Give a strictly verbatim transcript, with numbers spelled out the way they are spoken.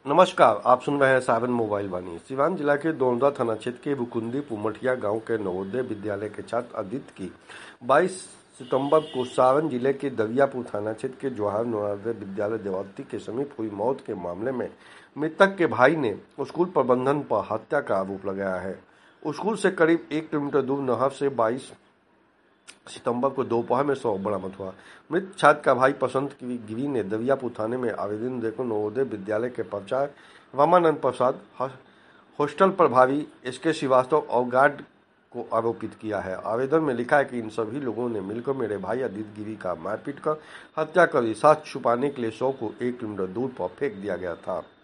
नमस्कार, आप सुन रहे हैं सावन मोबाइल वाणी। सिवान जिला के दोनदा थाना क्षेत्र के बुकुंदी पुमठिया गांव के नवोदय विद्यालय के छात्र आदित्य की बाईस सितंबर को सावन जिले के दरियापुर थाना क्षेत्र के जवाहर नवोदय विद्यालय देवावती के समीप हुई मौत के मामले में मृतक के भाई ने स्कूल प्रबंधन पर हत्या का आरोप लगाया है। स्कूल से करीब एक किलोमीटर दूर नहर से बाईस सितंबर को दोपहर में शव बरामद हुआ। मृत छात्र का भाई बसंत गिरी ने दरियापुर थाने में आवेदन देकर नवोदय विद्यालय के प्राचार्य रामानंद प्रसाद, हॉस्टल प्रभारी एस के श्रीवास्तव और गार्ड को आरोपित किया है। आवेदन में लिखा है कि इन सभी लोगों ने मिलकर मेरे भाई आदित्य गिरी का मारपीट कर हत्या कर साथ छुपाने के लिए शव को एक किलोमीटर दूर पर फेंक दिया गया था।